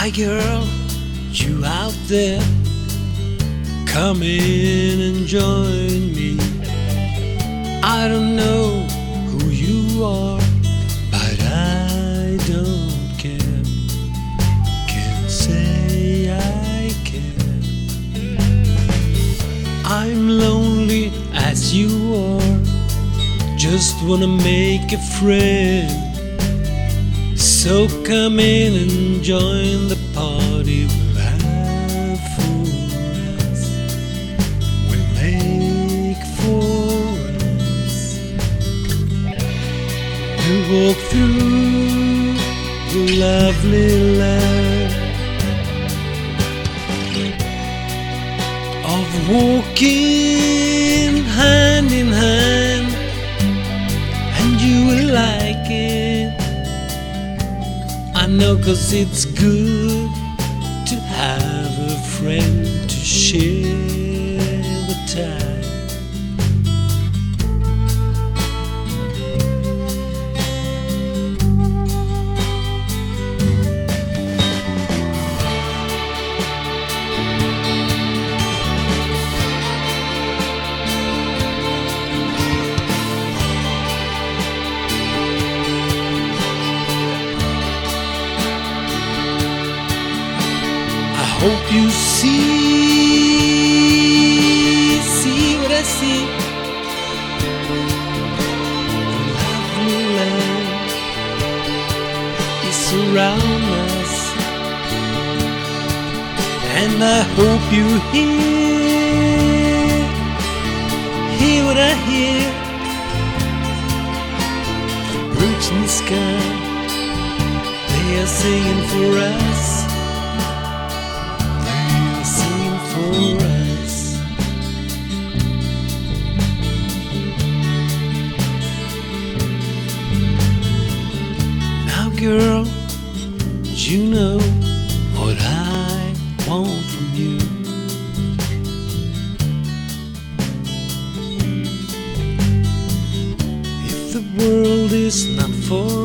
Hi girl, you out there, come in and join me. I don't know who you are, but I don't care. Can't say I care. I'm lonely as you are, just wanna make a friend. So come in and join the party. We'll have for us, we'll make for us. We'll walk through the lovely land of walking hand in hand, and you will like it. I know, 'cause it's good to have a friend to share the time. Hope you see what I see. The lovely land is around us, and I hope you hear what I hear. The birds in the sky, they are singing for us. For us. Now girl, you know what I want from you. If the world is not for